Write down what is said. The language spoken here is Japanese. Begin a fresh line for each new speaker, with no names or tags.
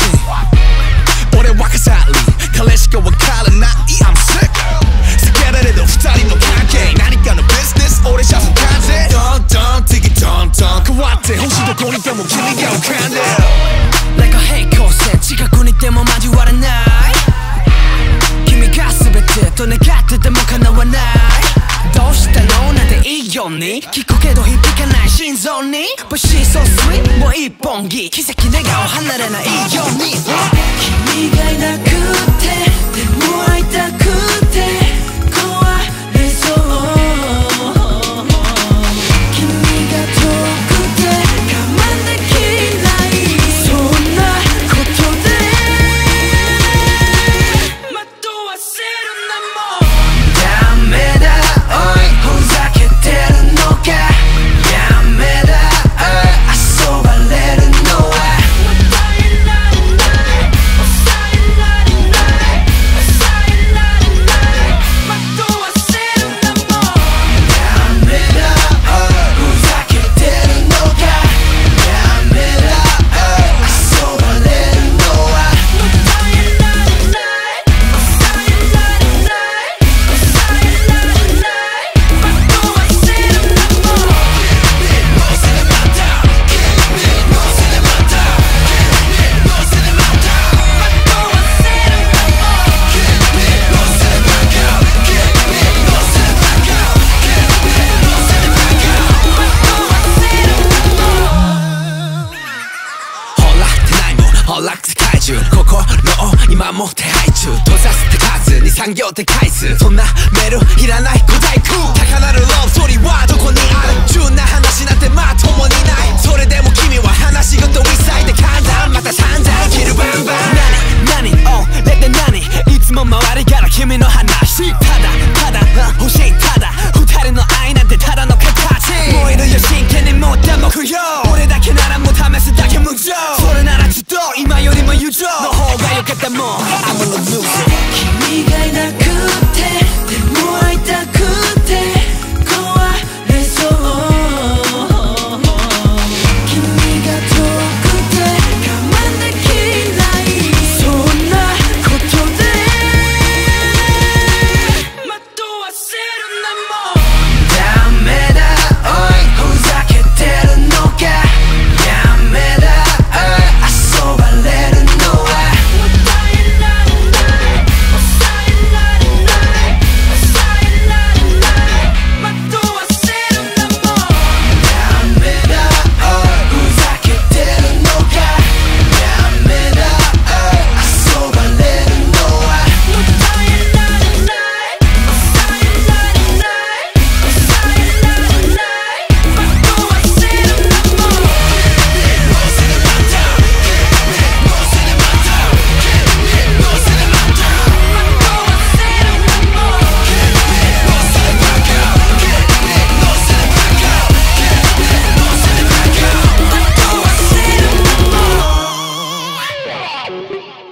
心俺は飾り彼しかわからない I'm sick 避けられる二人の関係何かのビジネス俺じゃ不完全どんどん次どんどん変わって星どこにでも君が浮かんでる
なんか平行線近くにいても交わらない君が全てと願ってても叶わないどうしたのなんていいように聞くけど響かない心臓に But she's so sweet もう一本木奇跡願顔離れないように君がいなくてでも会いたくて壊れそう君が遠くて我慢できないそんなことで惑わせるのもダメだおいふざけてるのかやめだ遊ばれるのはもったいない抑えられない抑えられない惑わせるのもダメだおいふざけてるのかやめだ遊ばれるのはもったいない抑えられない抑えられない惑わせるのも
ほらってないもんほらって怪獣心を今も手配中閉ざす手数に産業で返すそんなメールいらない古代空高鳴るローストーリーはどこにある純な話なんてまともにないそれでも君は話し事一切で簡単また散々生きるバンバン何オンレって何いつも周りから君の話ただ欲しいただ二人の愛なんてただの形燃えるよ真剣に持った目標俺だけならもう試すだけ無情それならちょっと今よりも友情の方が良かったもん I'm gonna lose it
君がいなくてでも会いたくて壊れそう君が遠くて我慢できないそんなことで惑わせるのもダメだおいふざけてるのかやめだ遊ばれるのはもったいられない抑えられない抑えられない惑わせるのもダメだおいふざけてるのかやめだ遊ばれるのはもったいられない抑えられない抑えられない惑わせるのも惑わせるのも